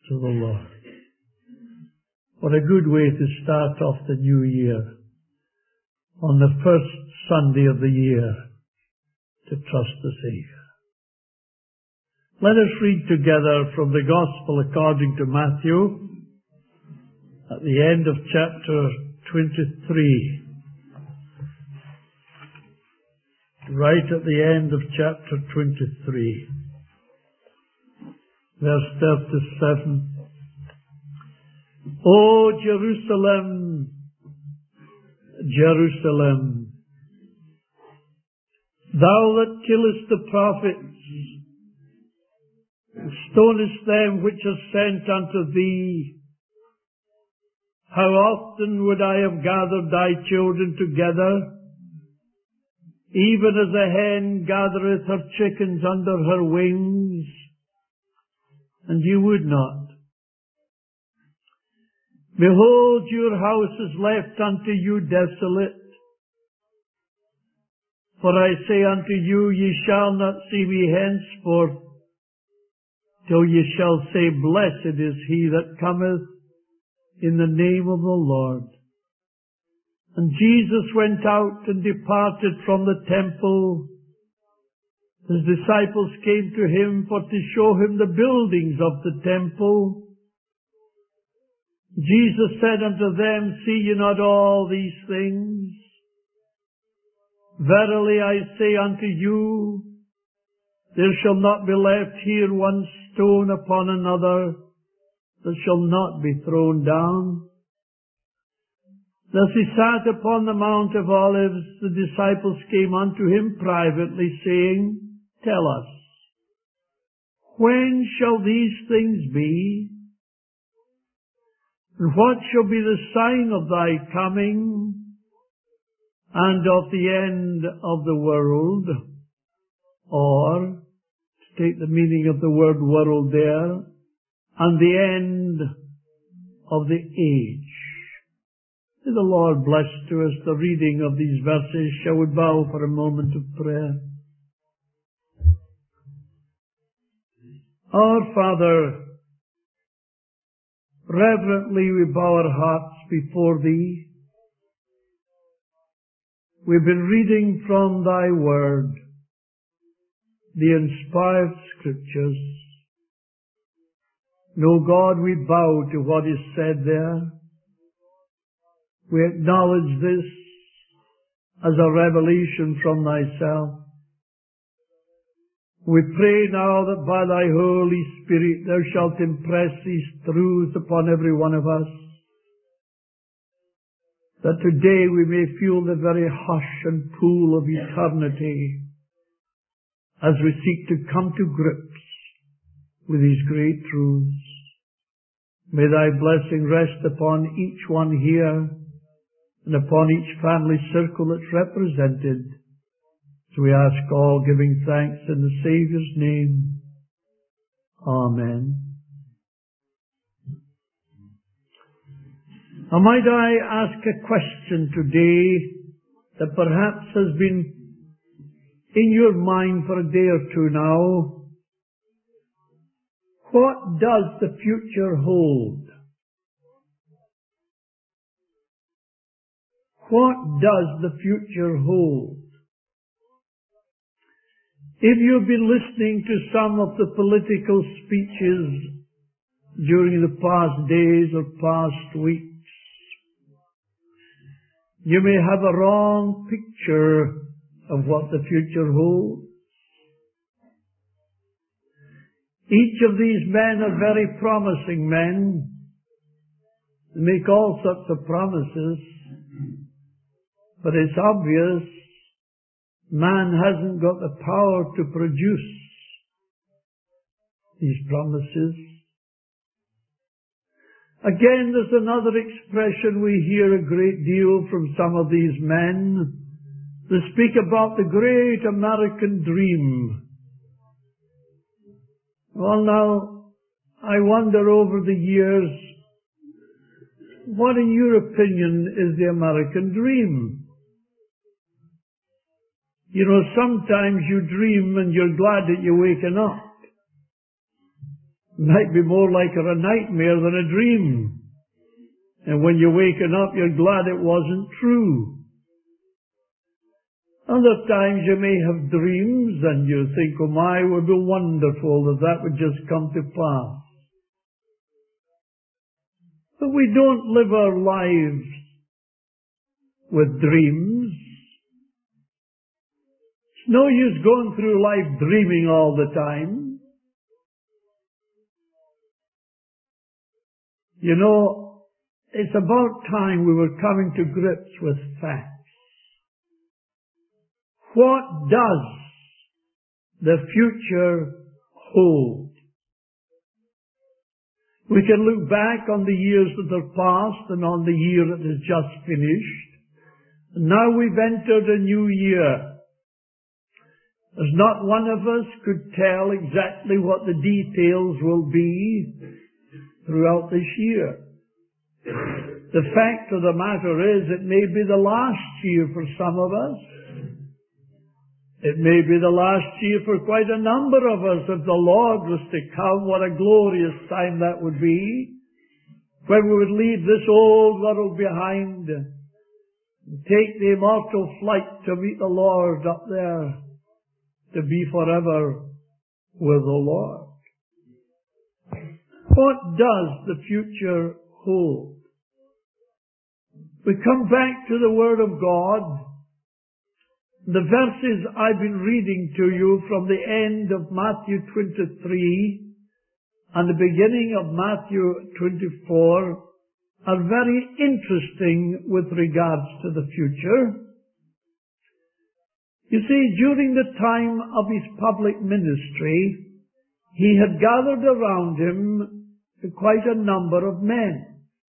to the Lord. What a good way to start off the new year, on the first Sunday of the year, to trust the Savior. Let us read together from the Gospel according to Matthew, at the end of chapter 23. Right at the end of chapter 23. Verse 37. O Jerusalem, Jerusalem, thou that killest the prophets, and stonest them which are sent unto thee, how often would I have gathered thy children together, even as a hen gathereth her chickens under her wings, and you would not. Behold, your house is left unto you desolate. For I say unto you, ye shall not see me henceforth, till ye shall say, Blessed is he that cometh in the name of the Lord. And Jesus went out and departed from the temple. His disciples came to him for to show him the buildings of the temple. Jesus said unto them, See ye not all these things? Verily I say unto you, there shall not be left here one stone upon another that shall not be thrown down. As he sat upon the Mount of Olives, the disciples came unto him privately, saying, Tell us, when shall these things be? And what shall be the sign of thy coming and of the end of the world? Or, to take the meaning of the word world there, and the end of the age. May the Lord bless to us the reading of these verses. Shall we bow for a moment of prayer? Our Father, reverently we bow our hearts before Thee. We've been reading from Thy Word, the inspired Scriptures. No, God, we bow to what is said there. We acknowledge this as a revelation from Thyself. We pray now that by Thy Holy Spirit Thou shalt impress these truths upon every one of us, that today we may feel the very hush and pool of eternity as we seek to come to grips with these great truths. May Thy blessing rest upon each one here and upon each family circle that's represented. So we ask all, giving thanks in the Saviour's name. Amen. Now might I ask a question today that perhaps has been in your mind for a day or two now. What does the future hold? What does the future hold? If you've been listening to some of the political speeches during the past days or past weeks, you may have a wrong picture of what the future holds. Each of these men are very promising men. They make all sorts of promises, but it's obvious man hasn't got the power to produce these promises. Again, there's another expression we hear a great deal from some of these men. They speak about the great American dream. Well now, I wonder over the years, what in your opinion is the American dream? You know, sometimes you dream and you're glad that you're waking up. Might be more like a nightmare than a dream. And when you're waking up, you're glad it wasn't true. Other times you may have dreams and you think, oh my, it would be wonderful that that would just come to pass. But we don't live our lives with dreams. It's no use going through life dreaming all the time. You know, it's about time we were coming to grips with facts. What does the future hold? We can look back on the years that are past and on the year that has just finished. And now we've entered a new year. As not one of us could tell exactly what the details will be throughout this year. The fact of the matter is, it may be the last year for some of us. It may be the last year for quite a number of us. If the Lord was to come, what a glorious time that would be, when we would leave this old world behind and take the immortal flight to meet the Lord up there, to be forever with the Lord. What does the future hold? We come back to the Word of God. The verses I've been reading to you from the end of Matthew 23 and the beginning of Matthew 24 are very interesting with regards to the future. You see, during the time of his public ministry, he had gathered around him quite a number of men.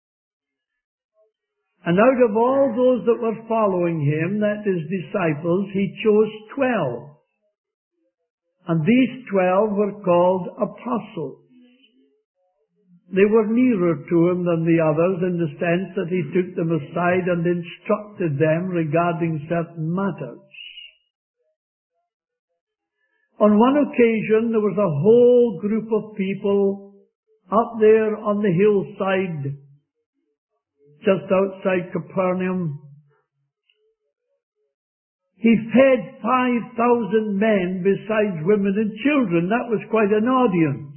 And out of all those that were following him, that is disciples, he chose 12. And these 12 were called apostles. They were nearer to him than the others in the sense that he took them aside and instructed them regarding certain matters. On one occasion, there was a whole group of people up there on the hillside just outside Capernaum. He fed 5,000 men besides women and children. That was quite an audience.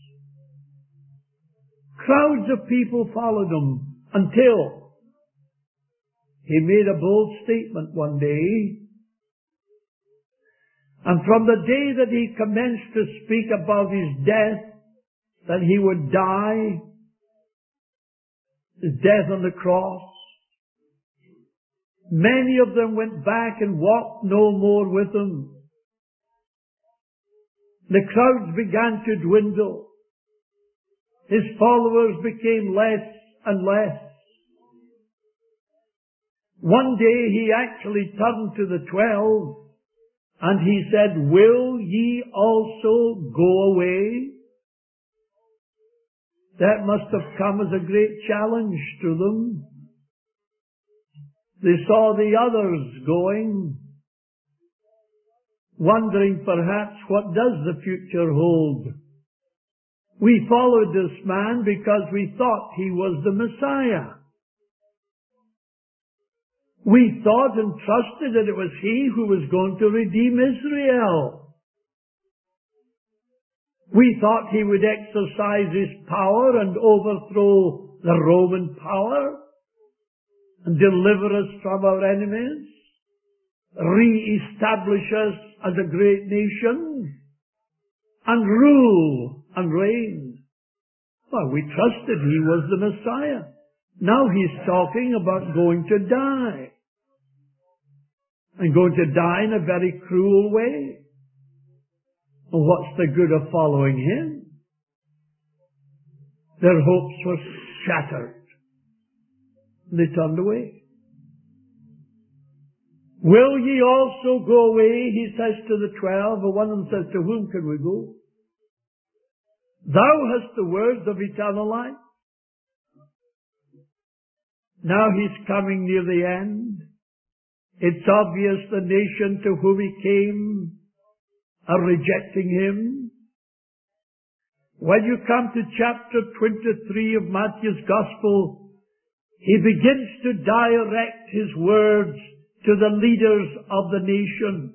Crowds of people followed him until he made a bold statement one day. And from the day that he commenced to speak about his death, that he would die, his death on the cross, many of them went back and walked no more with him. The crowds began to dwindle. His followers became less and less. One day he actually turned to the 12 and he said, "Will ye also go away?" That must have come as a great challenge to them. They saw the others going, wondering perhaps, what does the future hold? We followed this man because we thought he was the Messiah. We thought and trusted that it was he who was going to redeem Israel. We thought he would exercise his power and overthrow the Roman power and deliver us from our enemies, re-establish us as a great nation, and rule and reign. Well, we trusted he was the Messiah. Now he's talking about going to die. And going to die in a very cruel way. Well, what's the good of following him? Their hopes were shattered. They turned away. "Will ye also go away?" he says to the 12. And one of them says, "To whom can we go? Thou hast the words of eternal life." Now he's coming near the end. It's obvious the nation to whom he came are rejecting him. When you come to chapter 23 of Matthew's Gospel, he begins to direct his words to the leaders of the nation.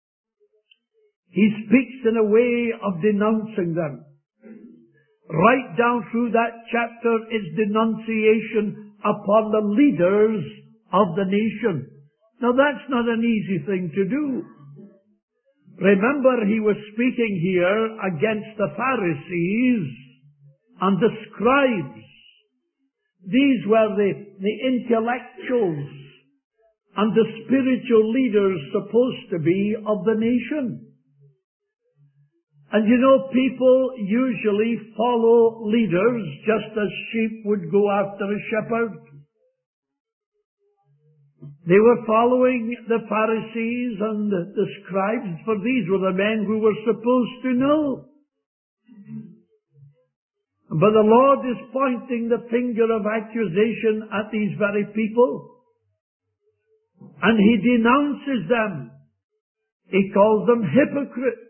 He speaks in a way of denouncing them. Right down through that chapter is denunciation upon the leaders of the nation. Now that's not an easy thing to do. Remember, he was speaking here against the Pharisees and the scribes. These were the intellectuals and the spiritual leaders supposed to be of the nation. And you know, people usually follow leaders just as sheep would go after a shepherd. They were following the Pharisees and the scribes, for these were the men who were supposed to know. But the Lord is pointing the finger of accusation at these very people. And He denounces them. He calls them hypocrites.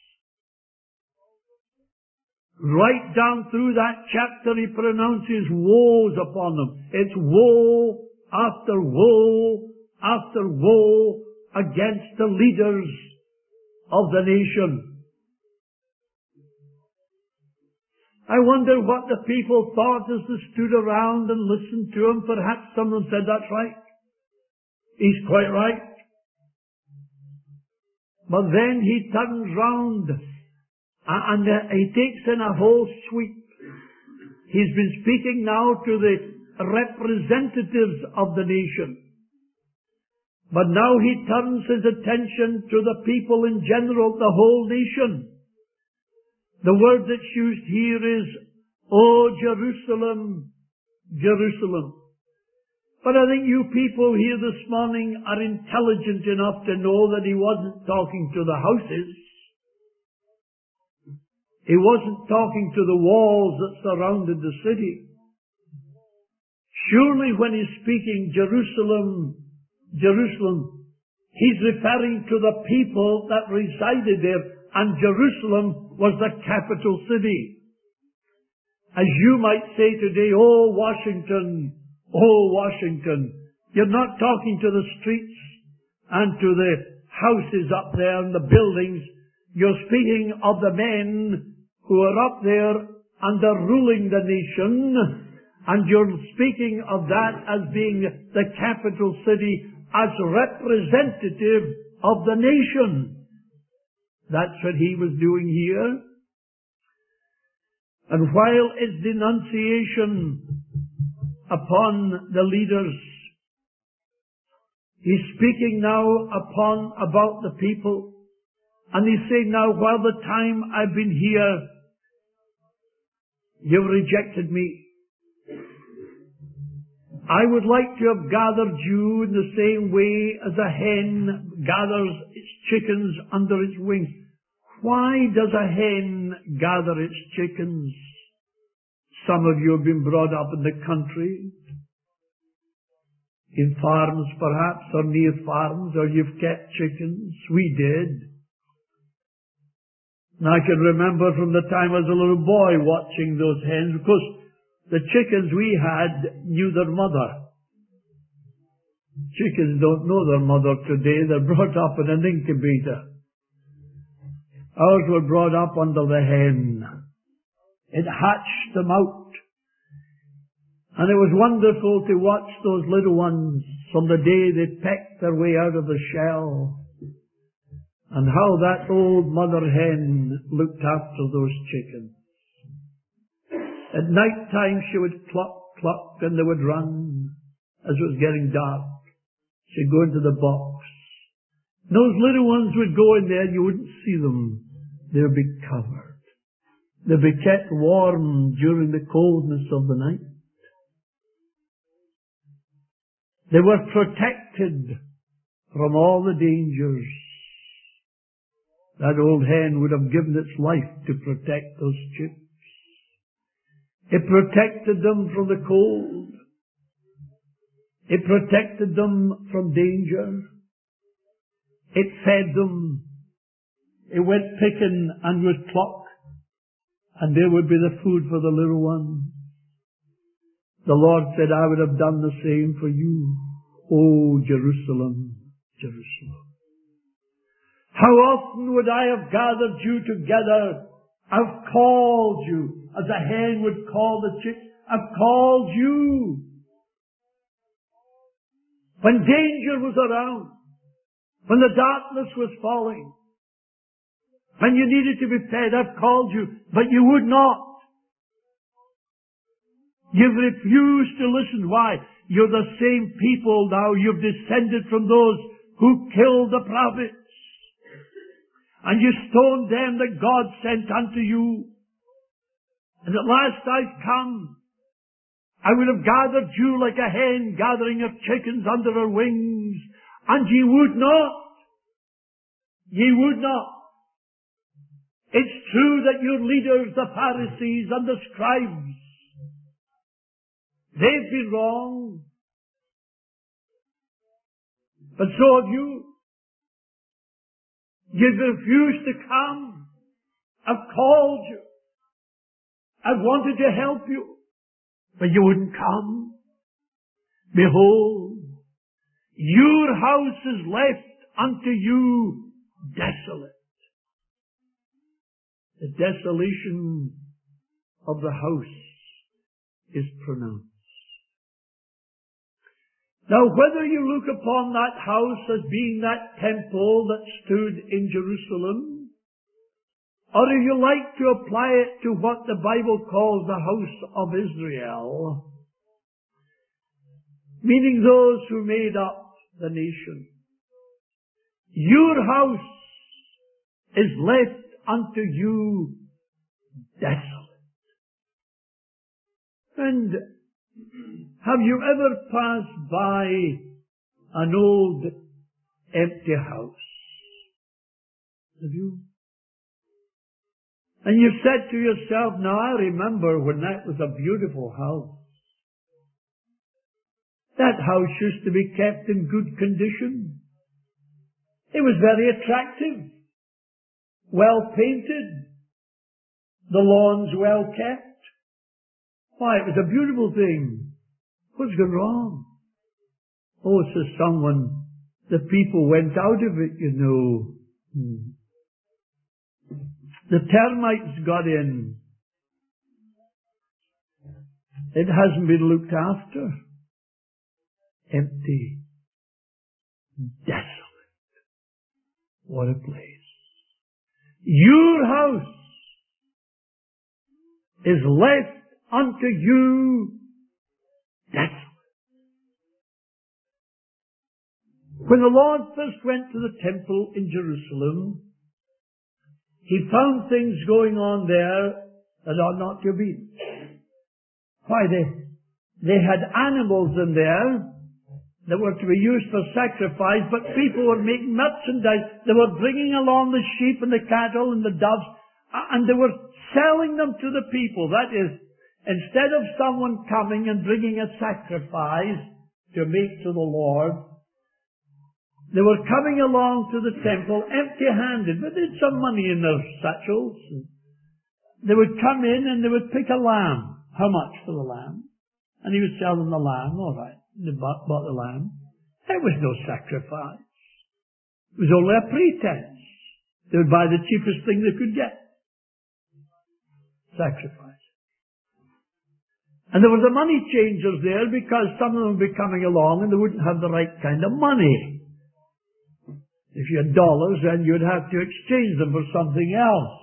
Right down through that chapter He pronounces woes upon them. It's woe after woe after woe against the leaders of the nation. I wonder what the people thought as they stood around and listened to him. Perhaps someone said, that's right. He's quite right. But then he turns round and he takes in a whole sweep. He's been speaking now to the representatives of the nation. But now he turns his attention to the people in general, the whole nation. The word that's used here is, O Jerusalem, Jerusalem. But I think you people here this morning are intelligent enough to know that he wasn't talking to the houses. He wasn't talking to the walls that surrounded the city. Surely when he's speaking Jerusalem, Jerusalem, he's referring to the people that resided there, and Jerusalem was the capital city. As you might say today, oh Washington, you're not talking to the streets and to the houses up there and the buildings. You're speaking of the men who are up there and are ruling the nation, and you're speaking of that as being the capital city as representative of the nation. That's what he was doing here. And while it's denunciation upon the leaders, he's speaking now about the people. And he's saying now, while the time I've been here, you've rejected me. I would like to have gathered you in the same way as a hen gathers its chickens under its wings. Why does a hen gather its chickens? Some of you have been brought up in the country, in farms perhaps, or near farms, or you've kept chickens. We did. And I can remember from the time I was a little boy watching those hens, because the chickens we had knew their mother. Chickens don't know their mother today. They're brought up in an incubator. Ours were brought up under the hen. It hatched them out. And it was wonderful to watch those little ones from the day they pecked their way out of the shell. And how that old mother hen looked after those chickens. At night time she would cluck, cluck, and they would run as it was getting dark. She'd go into the box. Those little ones would go in there, you wouldn't see them. They'd be covered. They'd be kept warm during the coldness of the night. They were protected from all the dangers. That old hen would have given its life to protect those chicks. It protected them from the cold. It protected them from danger. It fed them. It went picking and would pluck and there would be the food for the little ones. The Lord said, I would have done the same for you. O Jerusalem, Jerusalem. How often would I have gathered you together? I've called you, as a hen would call the chick. I've called you. When danger was around, when the darkness was falling, when you needed to be fed, I've called you, but you would not. You've refused to listen. Why? You're the same people now. You've descended from those who killed the prophets. And you stoned them that God sent unto you. And at last I've come. I would have gathered you like a hen gathering her chickens under her wings. And ye would not. Ye would not. It's true that your leaders, the Pharisees and the scribes, they've been wrong. But so have you. You've refused to come. I've called you. I've wanted to help you. But you wouldn't come. Behold, your house is left unto you desolate. The desolation of the house is pronounced. Now, whether you look upon that house as being that temple that stood in Jerusalem, or if you like to apply it to what the Bible calls the house of Israel, meaning those who made up the nation, your house is left unto you desolate. And have you ever passed by an old empty house? Have you? And you said to yourself, now I remember when that was a beautiful house. That house used to be kept in good condition. It was very attractive, well painted, the lawns well kept. Why, it was a beautiful thing. What's gone wrong? Oh, says someone, the people went out of it, you know. The termites got in. It hasn't been looked after. Empty. Desolate. What a place. Your house is left unto you desolate. When the Lord first went to the temple in Jerusalem, He found things going on there that ought not to be. Why, they had animals in there that were to be used for sacrifice, but people were making merchandise. They were bringing along the sheep and the cattle and the doves, and they were selling them to the people. That is, instead of someone coming and bringing a sacrifice to make to the Lord, they were coming along to the temple empty-handed, but they had some money in their satchels. They would come in and they would pick a lamb. How much for the lamb? And he would sell them the lamb, all right. They bought the lamb. There was no sacrifice. It was only a pretense. They would buy the cheapest thing they could get. Sacrifice. And there were the money changers there because some of them would be coming along and they wouldn't have the right kind of money. If you had dollars, then you'd have to exchange them for something else.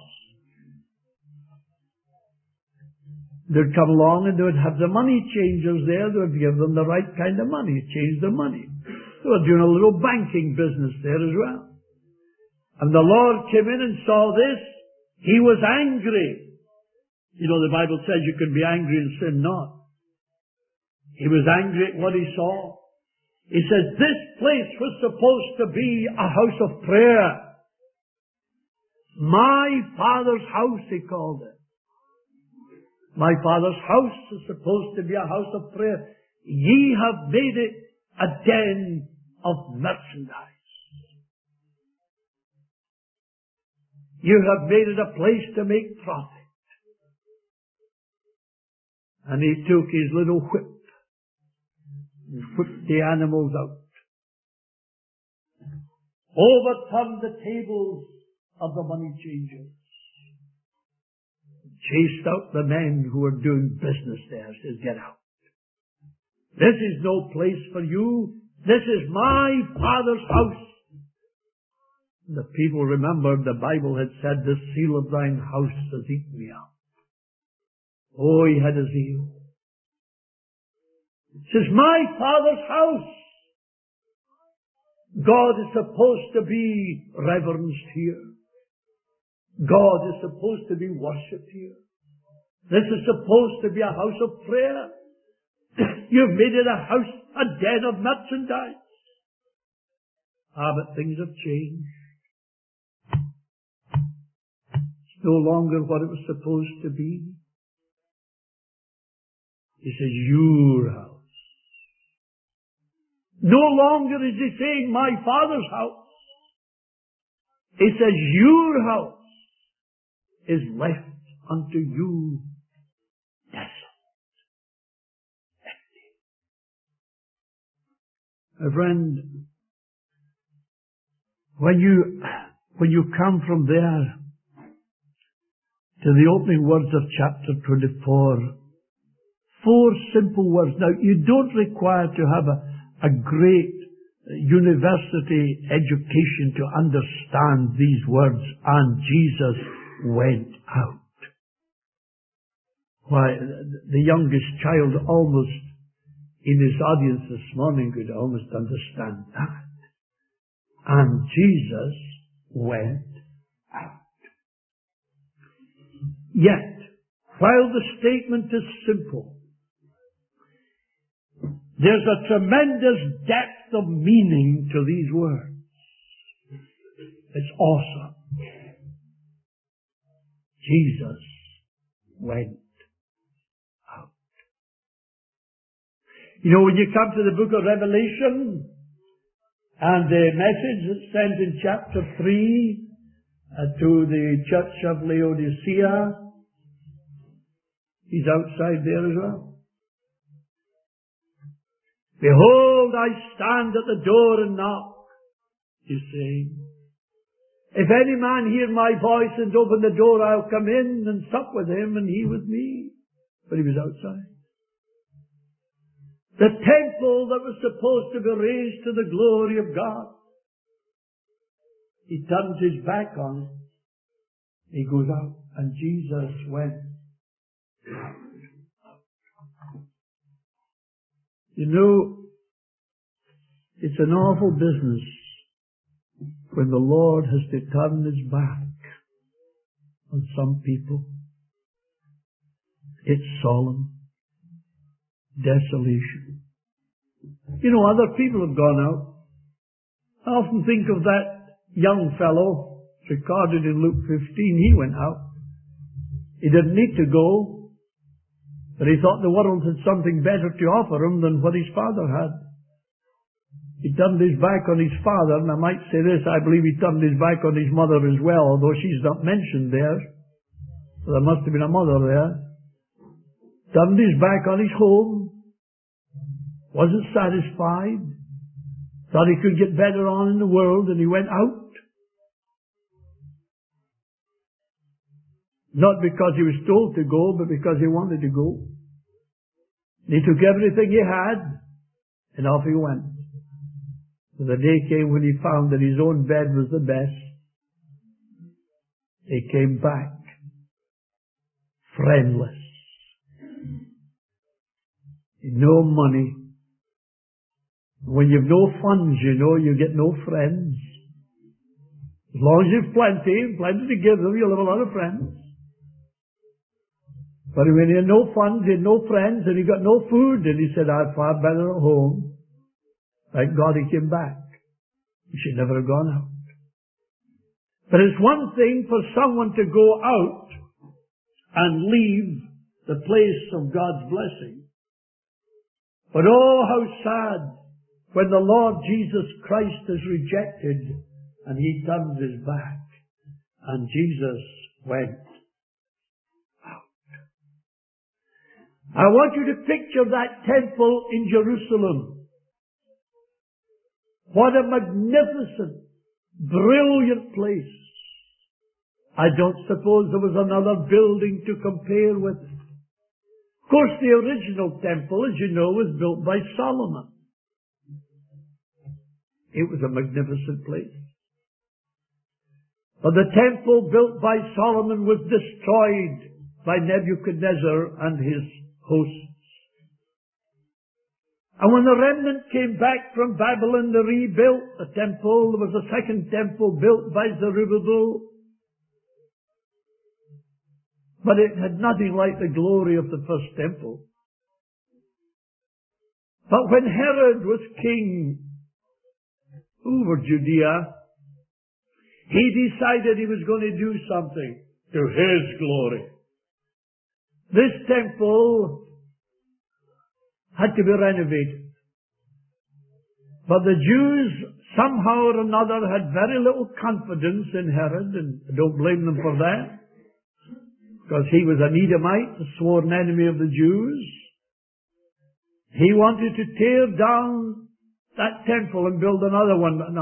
They'd come along and they would have the money changers there. They would give them the right kind of money, change their money. They were doing a little banking business there as well. And the Lord came in and saw this. He was angry. You know, the Bible says you can be angry and sin not. He was angry at what he saw. He says, this place was supposed to be a house of prayer. My Father's house, he called it. My Father's house is supposed to be a house of prayer. Ye have made it a den of merchandise. You have made it a place to make profit. And he took his little whip and whipped the animals out. Overturned the tables of the money changers. Chased out the men who were doing business there. Says, get out. This is no place for you. This is my Father's house. And the people remembered the Bible had said, the seal of thine house has eaten me up. Oh, he had a zeal. It says, my Father's house. God is supposed to be reverenced here. God is supposed to be worshipped here. This is supposed to be a house of prayer. You've made it a house, a den of merchandise. But things have changed. It's no longer what it was supposed to be. He says, your house. No longer is he saying, my Father's house. He says, your house is left unto you desolate, empty. My friend, when you come from there to the opening words of chapter 24, 4 simple words. Now, you don't require to have a great university education to understand these words. And Jesus went out. Why, the youngest child almost in his audience this morning could almost understand that. And Jesus went out. Yet, while the statement is simple, there's a tremendous depth of meaning to these words. It's awesome. Jesus went out. You know, when you come to the book of Revelation, and the message that's sent in chapter 3 to the church of Laodicea, he's outside there as well. Behold, I stand at the door and knock, he's saying. If any man hear my voice and open the door, I'll come in and sup with him and he with me. But he was outside. The temple that was supposed to be raised to the glory of God, he turns his back on it. He goes out, and Jesus went out. You know, it's an awful business when the Lord has to turn his back on some people. It's solemn. Desolation. You know, other people have gone out. I often think of that young fellow recorded in Luke 15. He went out. He didn't need to go, but he thought the world had something better to offer him than what his father had. He turned his back on his father, and I might say this, I believe he turned his back on his mother as well, although she's not mentioned there. So there must have been a mother there. Turned his back on his home. Wasn't satisfied. Thought he could get better on in the world, and he went out. Not because he was told to go, but because he wanted to go. He took everything he had, and off he went. So the day came when he found that his own bed was the best. He came back, friendless. No money. When you've no funds, you know, you get no friends. As long as you've plenty to give them, you'll have a lot of friends. But when he had no funds, he had no friends, and he got no food, and he said, I'd far better at home. Thank God he came back. He should never have gone out. But it's one thing for someone to go out and leave the place of God's blessing. But oh, how sad when the Lord Jesus Christ is rejected and he turns his back. And Jesus went out. I want you to picture that temple in Jerusalem. What a magnificent, brilliant place. I don't suppose there was another building to compare with it. Of course, the original temple, as you know, was built by Solomon. It was a magnificent place. But the temple built by Solomon was destroyed by Nebuchadnezzar and his hosts. And when the remnant came back from Babylon, they rebuilt the temple. There was a second temple built by Zerubbabel. But it had nothing like the glory of the first temple. But when Herod was king over Judea, he decided he was going to do something to his glory. This temple had to be renovated. But the Jews, somehow or another, had very little confidence in Herod, and I don't blame them for that, because he was an Edomite, a sworn enemy of the Jews. He wanted to tear down that temple and build another one, but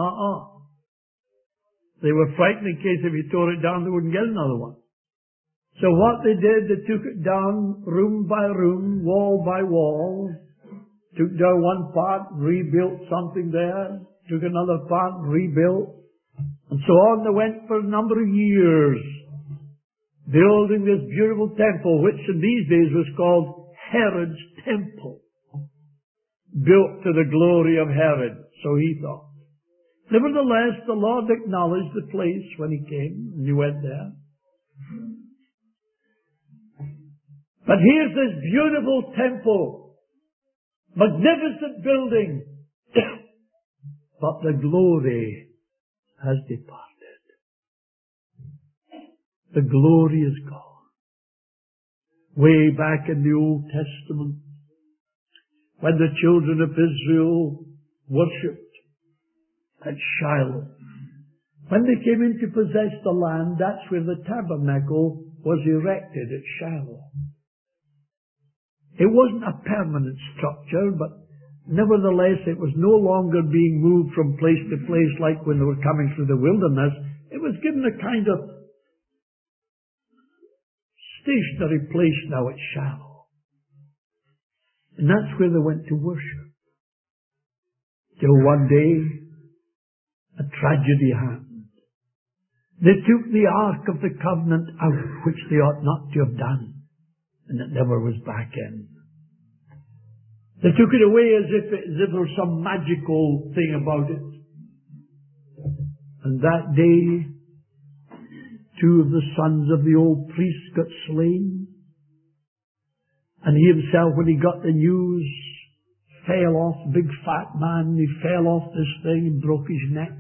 they were frightened in case if he tore it down, they wouldn't get another one. So what they did, they took it down room by room, wall by wall, took down one part, rebuilt something there, took another part, rebuilt, and so on they went for a number of years, building this beautiful temple, which in these days was called Herod's Temple, built to the glory of Herod, so he thought. Nevertheless, the Lord acknowledged the place when he came, and he went there. But here's this beautiful temple, magnificent building, but the glory has departed. The glory is gone. Way back in the Old Testament, when the children of Israel worshipped at Shiloh, when they came in to possess the land, that's where the tabernacle was erected, at Shiloh. It wasn't a permanent structure, but nevertheless it was no longer being moved from place to place like when they were coming through the wilderness. It was given a kind of stationary place now at Shiloh. And that's where they went to worship. Till one day, a tragedy happened. They took the Ark of the Covenant out, which they ought not to have done. And it never was back in. They took it away as if there was some magical thing about it. And that day, 2 of the sons of the old priest got slain. And he himself, when he got the news, fell off, big fat man, he fell off this thing and broke his neck.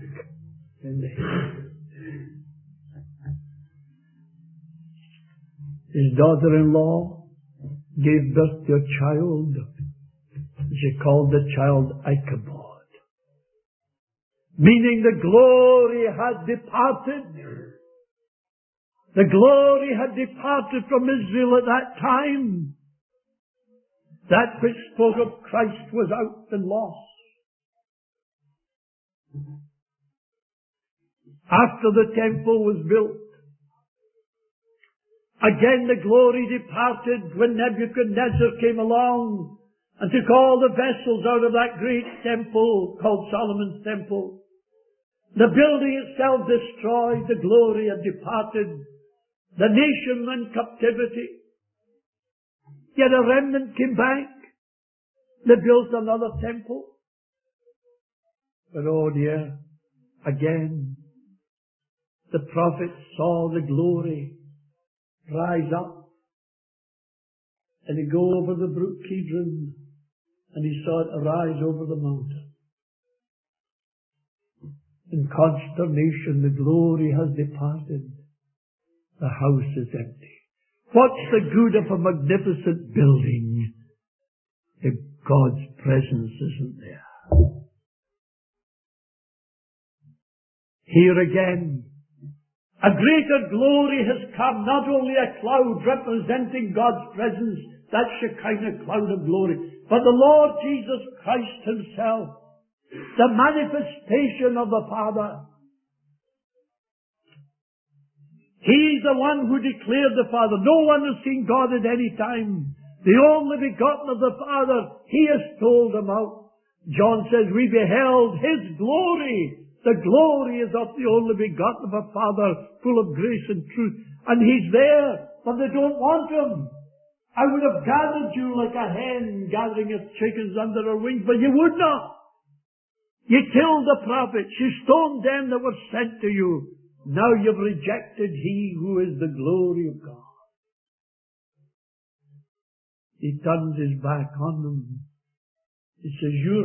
His daughter-in-law gave birth to a child. She called the child Ichabod, meaning the glory had departed. The glory had departed from Israel at that time. That which spoke of Christ was out and lost. After the temple was built, again the glory departed when Nebuchadnezzar came along and took all the vessels out of that great temple called Solomon's Temple. The building itself destroyed, the glory had departed, the nation in captivity. Yet a remnant came back. They built another temple. But oh dear, again, the prophet saw the glory rise up, and he go over the brook Kidron, and he saw it arise over the mountain. In consternation, the glory has departed. The house is empty. What's the good of a magnificent building if God's presence isn't there? Here again, A greater glory has come, not only a cloud representing God's presence, that Shekinah cloud of glory, but the Lord Jesus Christ Himself, the manifestation of the Father. He's the one who declared the Father. No one has seen God at any time. The only begotten of the Father, He has told them out. John says, we beheld His glory. The glory is of the only begotten of a Father, full of grace and truth. And He's there, but they don't want Him. I would have gathered you like a hen gathering its chickens under her wings, but you would not. You killed the prophets. You stoned them that were sent to you. Now you've rejected He who is the glory of God. He turns His back on them. He says, your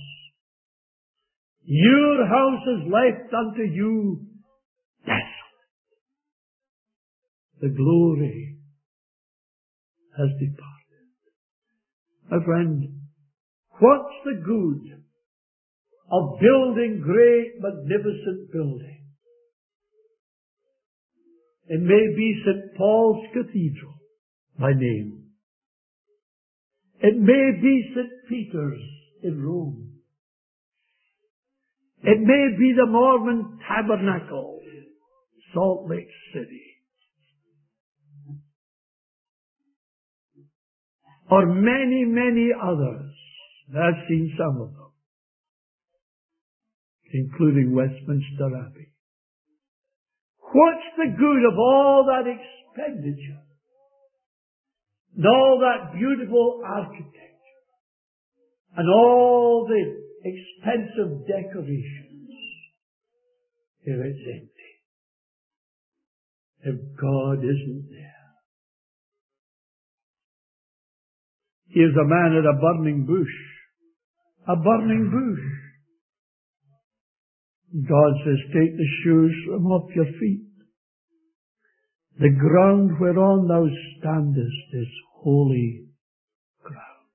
house is left unto you desolate. The glory has departed. My friend, what's the good of building great, magnificent buildings? It may be St. Paul's Cathedral by name. It may be St. Peter's in Rome. It may be the Mormon Tabernacle, Salt Lake City. Or many, many others. I've seen some of them, including Westminster Abbey. What's the good of all that expenditure? And all that beautiful architecture? And all the expensive decorations if it's empty? If God isn't there? Here's a man at a burning bush. A burning bush. God says, take the shoes from off your feet. The ground whereon thou standest is holy ground.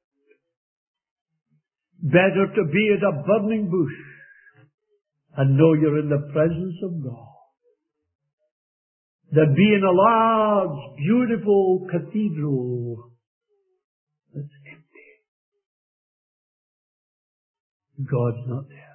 Better to be at a burning bush and know you're in the presence of God than be in a large, beautiful cathedral that's empty. God's not there.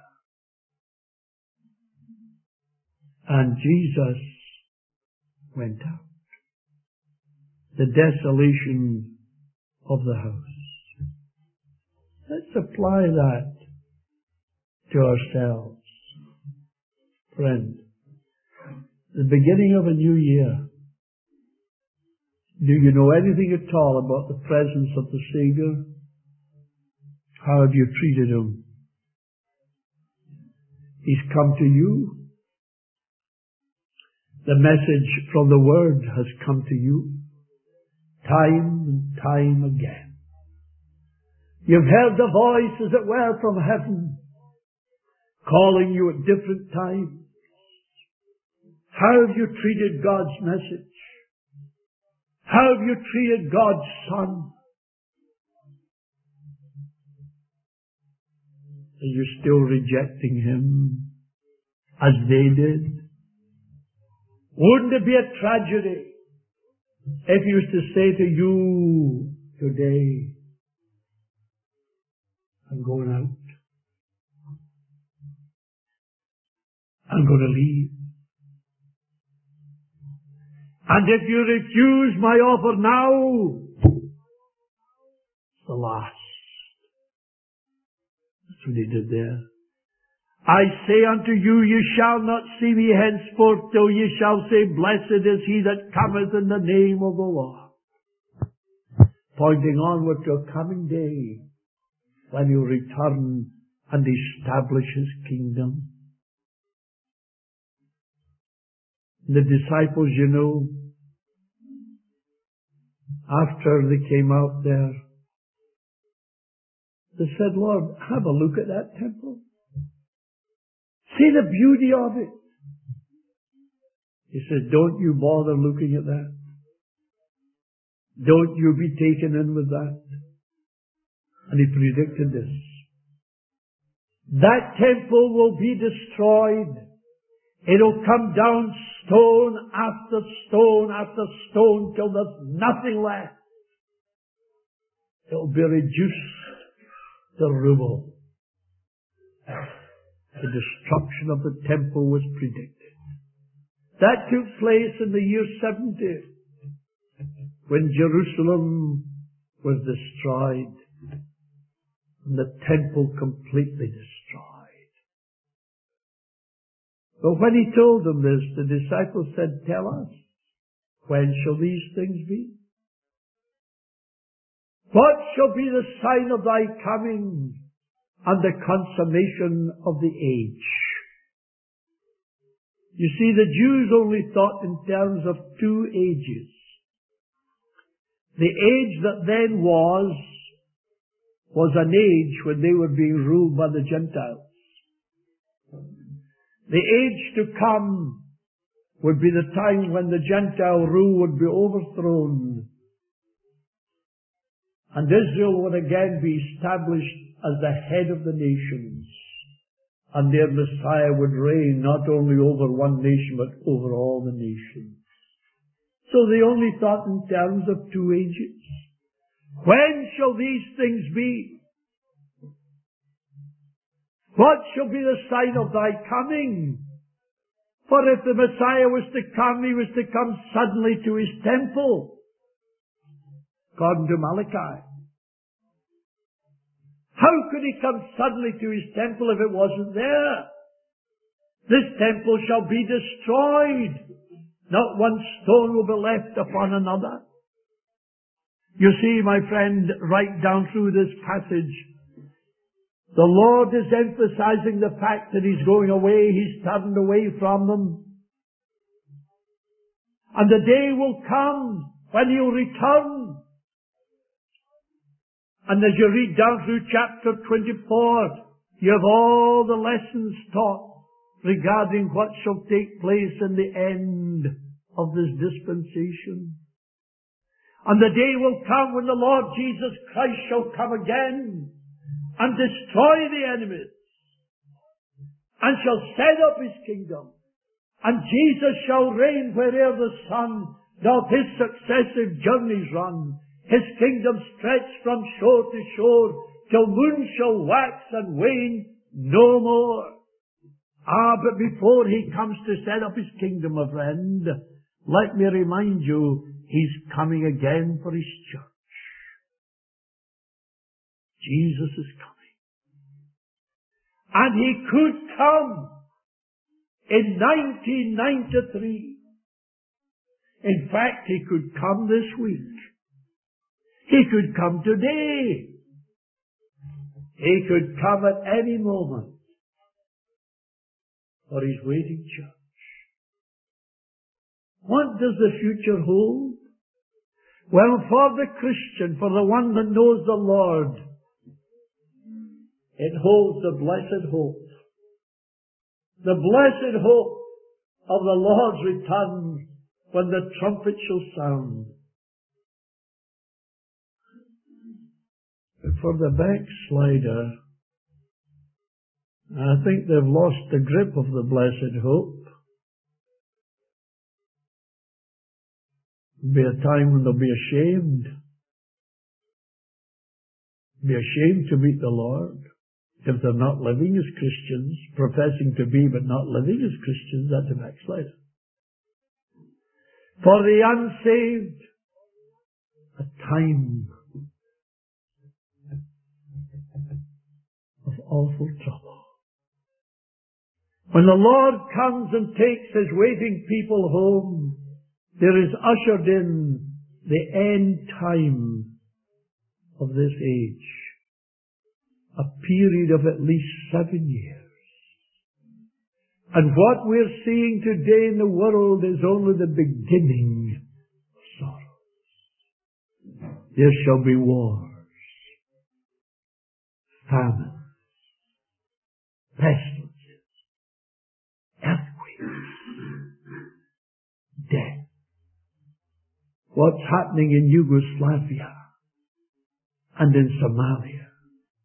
And Jesus went out. The desolation of the house. Let's apply that to ourselves. Friend, the beginning of a new year. Do you know anything at all about the presence of the Savior? How have you treated Him? He's come to you. The message from the Word has come to you time and time again. You've heard the voice, as it were, from heaven calling you at different times. How have you treated God's message? How have you treated God's Son? Are you still rejecting Him as they did? Wouldn't it be a tragedy if He was to say to you today, I'm going out. I'm going to leave. And if you refuse my offer now, it's the last. That's what He did there. I say unto you, you shall not see me henceforth till ye shall say, blessed is he that cometh in the name of the Lord. Pointing onward to a coming day when He'll return and establish His kingdom. The disciples, you know, after they came out there, they said, Lord, have a look at that temple. See the beauty of it. He said, don't you bother looking at that. Don't you be taken in with that. And He predicted this. That temple will be destroyed It'll come down stone after stone after stone till there's nothing left. It'll be reduced to rubble. The destruction of the temple was predicted. That took place in the year 70, when Jerusalem was destroyed and the temple completely destroyed. But when he told them this, the disciples said, "Tell us, when shall these things be? What shall be the sign of thy coming and the consummation of the age?" You see, the Jews only thought in terms of two ages. The age that then was an age when they were being ruled by the Gentiles. The age to come would be the time when the Gentile rule would be overthrown, and Israel would again be established as the head of the nations, and their Messiah would reign not only over one nation but over all the nations. So they only thought in terms of two ages. When shall these things be? What shall be the sign of thy coming? For if the Messiah was to come, he was to come suddenly to his temple, according to Malachi. How could he come suddenly to his temple if it wasn't there? This temple shall be destroyed. Not one stone will be left upon another. You see, my friend, right down through this passage, the Lord is emphasizing the fact that he's going away, he's turned away from them. And the day will come when he'll return. And as you read down through chapter 24, you have all the lessons taught regarding what shall take place in the end of this dispensation. And the day will come when the Lord Jesus Christ shall come again and destroy the enemies and shall set up his kingdom. And Jesus shall reign where'er the sun doth his successive journeys run. His kingdom stretched from shore to shore, till moon shall wax and wane no more. But before he comes to set up his kingdom, my friend, let me remind you, he's coming again for his church. Jesus is coming. And he could come in 1993. In fact, he could come this week. He could come today. He could come at any moment for his waiting church. What does the future hold? Well, for the Christian, for the one that knows the Lord, it holds the blessed hope. The blessed hope of the Lord's return when the trumpet shall sound. But for the backslider, I think they've lost the grip of the blessed hope. There'll be a time when they'll be ashamed. Be ashamed to meet the Lord. If they're not living as Christians, professing to be but not living as Christians, that's a backslider. For the unsaved, a time of awful trouble. When the Lord comes and takes his waiting people home, there is ushered in the end time of this age. A period of at least 7 years. And what we're seeing today in the world is only the beginning of sorrows. There shall be wars, famines, pestilences, earthquakes, death. What's happening in Yugoslavia and in Somalia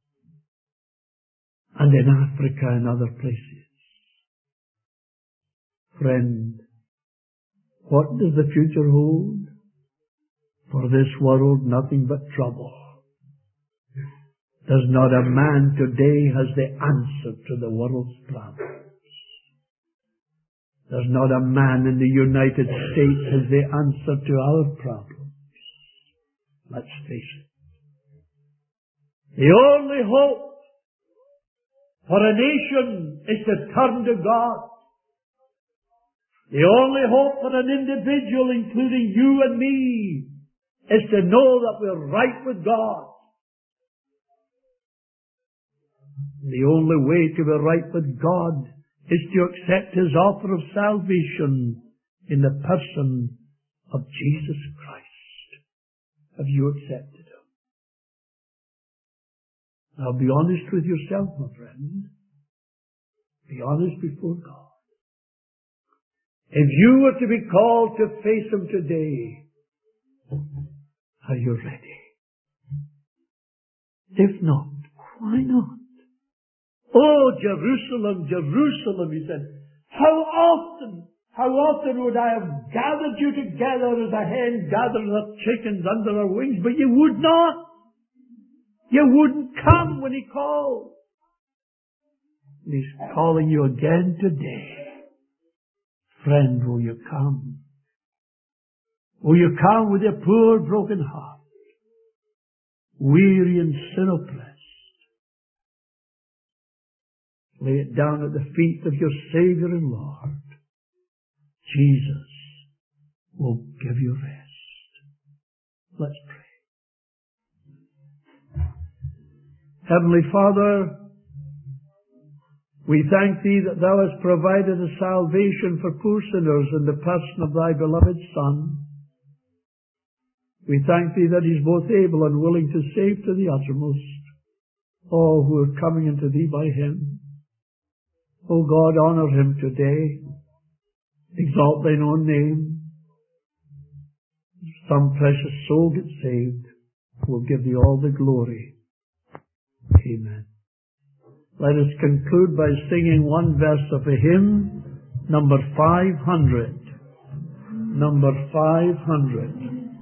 and in Africa and other places. Friend, what does the future hold? For this world nothing but trouble. There's not a man today has the answer to the world's problems. There's not a man in the United States has the answer to our problems. Let's face it. The only hope for a nation is to turn to God. The only hope for an individual, including you and me, is to know that we're right with God. The only way to be right with God is to accept His offer of salvation in the person of Jesus Christ. Have you accepted Him? Now be honest with yourself, my friend. Be honest before God. If you were to be called to face Him today, are you ready? If not, why not? Oh, Jerusalem, Jerusalem, he said, how often would I have gathered you together as a hen gathers her chickens under her wings, but you would not. You wouldn't come when He called. And He's calling you again today. Friend, will you come? Will you come with your poor broken heart, weary and sin oppressed? Lay it down at the feet of your Savior and Lord. Jesus will give you rest. Let's pray. Heavenly Father, we thank Thee that Thou hast provided a salvation for poor sinners in the person of Thy beloved Son. We thank Thee that He's both able and willing to save to the uttermost all who are coming unto Thee by Him. O God, honor Him today. Exalt Thine own name. Some precious soul gets saved. We'll give Thee all the glory. Amen. Let us conclude by singing one verse of a hymn, number 500. Number 500.